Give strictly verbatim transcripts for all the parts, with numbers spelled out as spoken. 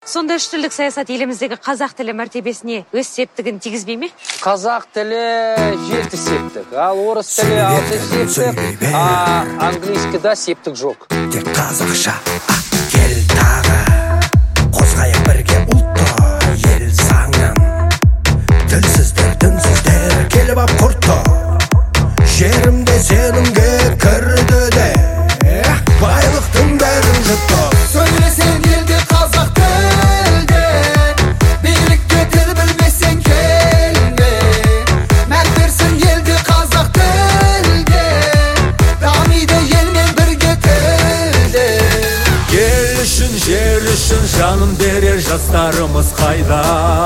Сонда үш тілдік саясат еліміздегі қазақ тілі мәртебесіне өз септігін тигізбей ме? Қазақ тілі жеті септік, ал орыс тілі алты септік, а английскийда септік жоқ. Тек қазақша кел тағы, қозғайық бірге ұлтты ел заңын. Тілсіздер, дінсіздер келіп ап құртты, жерімде сенімге кірді де, байлықтың бәрін жұтты. Söylesen geldi Kazak dilde, birlikte dil bilmesen gelme. Mertversin geldi Kazak dilde, Ramide yelmen birge tilde. Ел үшін, жер үшін жанын берер жастарымыз қайда?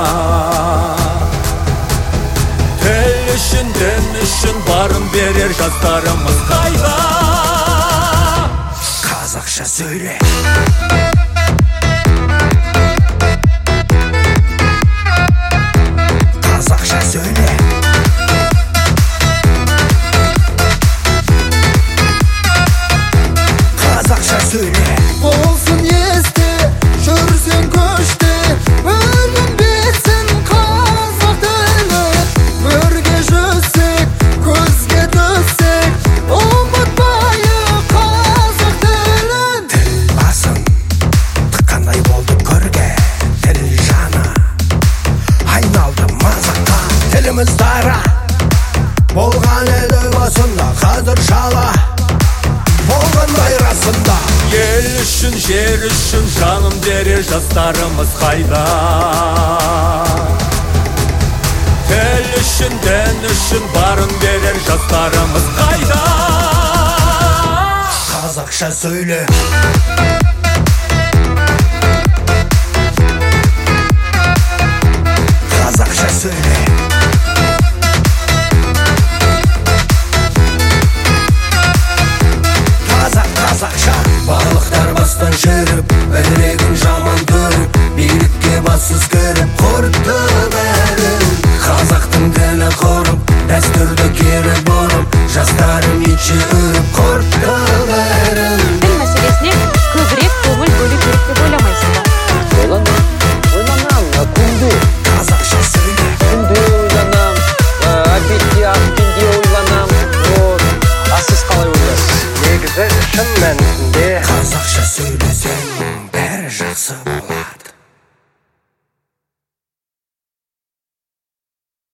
Тіл үшін, дін үшін барын берер жастарымыз қайда? Қазақша söyle. Қазақша söyle. Қазақша söyle. Olsun yesti, жүрсен көшті, өлім бетсін қазақ тілі. Өрге жүзсек, көзге түссек, ұмытпайық қазақ тілін. Тіл басын тыққандай болды көрге, тіл жаны айналды мазаққа. Тіліміз дара болған еді басында, қазір шала болғандай расында. Ел үшін, жер үшін жанын берер жастарымыз қайда? Тіл үшін, дін үшін барын берер жастарымыз қайда? Қазақша söyle. Қазақша söyle. Қазақ қазақша барлықтар бастан жүріп,